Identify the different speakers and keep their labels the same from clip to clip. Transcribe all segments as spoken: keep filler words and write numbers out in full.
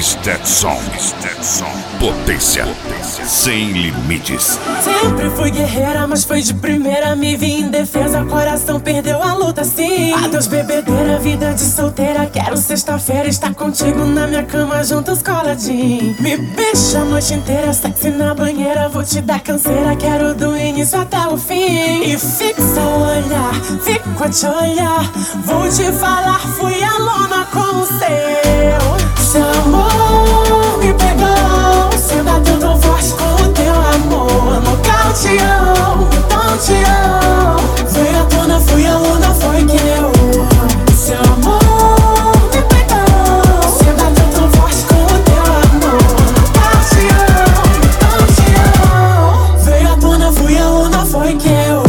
Speaker 1: Stetson, Stetson, potência, potência sem limites.
Speaker 2: Sempre fui guerreira, mas foi de primeira. Me vi em defesa, coração perdeu a luta sim. Adeus bebedeira, vida de solteira. Quero sexta-feira estar contigo na minha cama, juntos coladinho. Me beija a noite inteira, sexy na banheira. Vou te dar canseira, quero do início até o fim. E fixa o olhar, fico a te olhar. Vou te falar, fui aluna com o seu. Seu amor me pegou, você bateu tão forte com o teu amor. Nocauteou, então te amo. Veio à tona, fui aluna, foi que eu. Seu amor me pegou, você bateu tão forte com o teu amor. Nocauteou, então te amo. Veio à tona, fui aluna, foi que eu.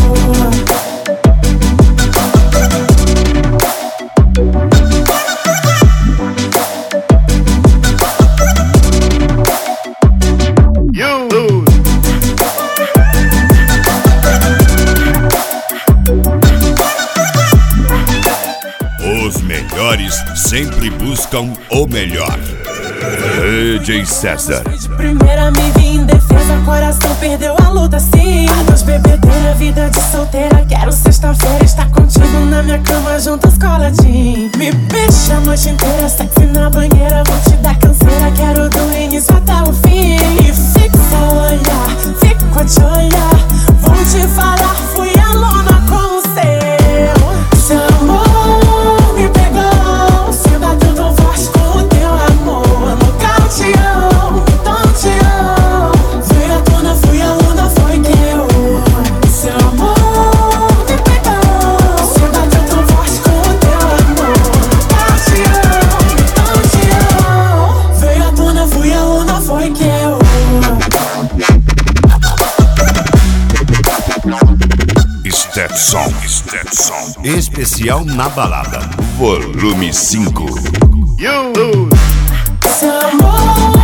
Speaker 1: Os melhores sempre buscam o melhor. D J César.
Speaker 2: De primeira me vi em defesa, coração perdeu a luta sim. Adeus bebedeira, vida de solteira. Quero sexta-feira estar contigo na minha cama, juntos coladinho. Me beija a noite inteira, sexy na banheira. Vou te dar canseira, quero do início até o fim. E fixa o olhar, fico a te olhar. Vou te falar, fui aluna com o seu. Seu amor me pegou, você bateu tão forte com o teu amor. Nocauteou, então te amo. Veio à tona, fui aluna, foi que eu. Seu amor me pegou, você bateu tão forte com o teu amor. Nocauteou, então te amo. Veio à tona, fui aluna, foi que eu.
Speaker 1: Stetson, Stetson, especial na balada, volume cinco.
Speaker 2: Seu amor